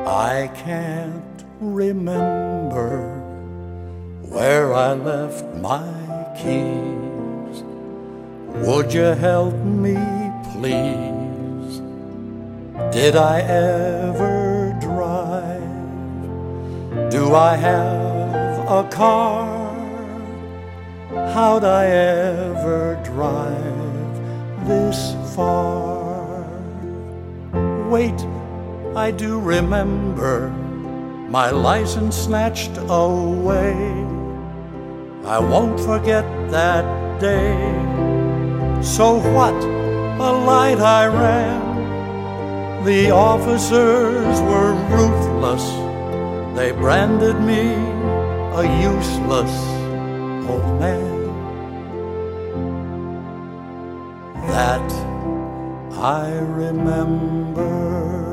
I can't remember where I left my keys. Would you help me, please? Did I ever drive? Do I have a car? How'd I ever drive this far? Wait, I do remember my license snatched away. I won't forget that day. So what? A light I ran. The officers were ruthless. They branded me a useless old man. That I remember.